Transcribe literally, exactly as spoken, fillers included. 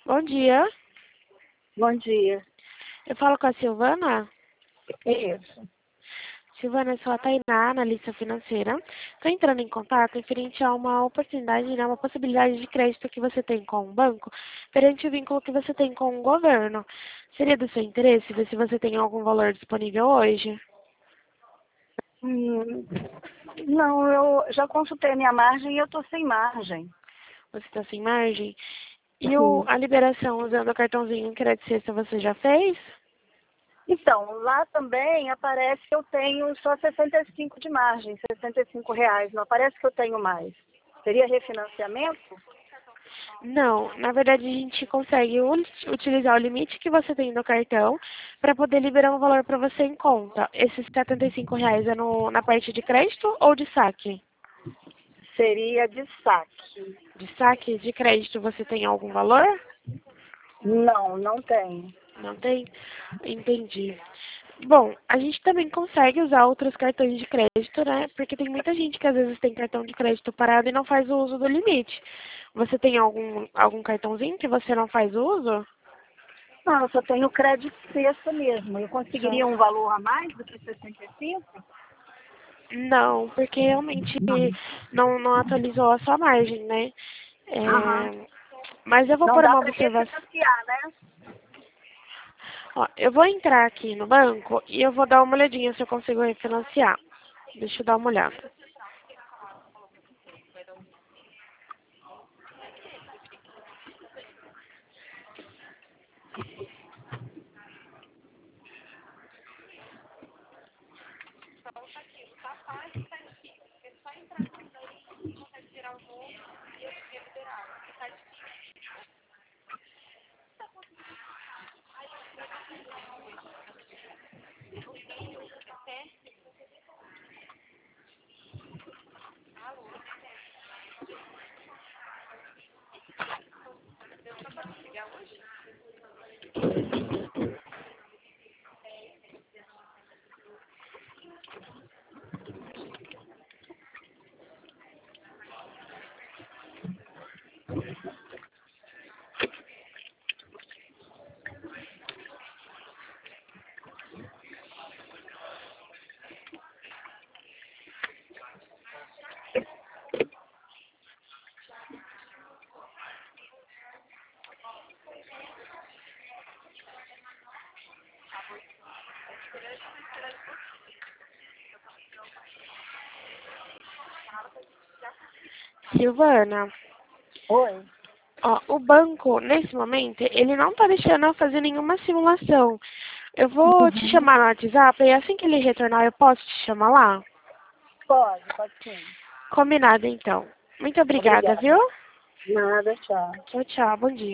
Bom dia. Bom dia. Eu falo com a Silvana. Isso. Silvana, eu sou a Tainá, analista financeira. Estou entrando em contato referente a uma oportunidade, né, uma possibilidade de crédito que você tem com o banco, perante o vínculo que você tem com o governo. Seria do seu interesse ver se você tem algum valor disponível hoje? Hum, não, eu já consultei a minha margem e eu estou sem margem. Você está sem margem? E o, Sim. a liberação usando o cartãozinho em crédito sexta você já fez? Então, lá também aparece que eu tenho só sessenta e cinco de margem, sessenta e cinco reais. Não aparece que eu tenho mais. Seria refinanciamento? Não, na verdade a gente consegue u- utilizar o limite que você tem no cartão para poder liberar um valor para você em conta. Esses setenta e cinco reais é no, na parte de crédito ou de saque? Seria de saque. De saque, de crédito, você tem algum valor? Não, não tenho. Não tem? Entendi. Bom, a gente também consegue usar outros cartões de crédito, né? Porque tem muita gente que às vezes tem cartão de crédito parado e não faz o uso do limite. Você tem algum, algum cartãozinho que você não faz uso? Não, eu só tenho crédito sexta mesmo. Eu Só. conseguiria um valor a mais do que sessenta e cinco? Não, porque realmente Não. não, não atualizou a sua margem, né? Aham. É, mas eu vou Não pôr dá uma para observação. refinanciar, né? Ó, eu vou entrar aqui no banco e eu vou dar uma olhadinha se eu consigo refinanciar. Deixa eu dar uma olhada. Silvana, Oi. ó, o banco, nesse momento, ele não tá deixando eu fazer nenhuma simulação. Eu vou te Uhum. chamar no WhatsApp e assim que ele retornar eu posso te chamar lá? Pode, pode sim. Combinado, então. Muito obrigada, Obrigada. viu? Nada, tchau. Tchau, tchau. Bom dia.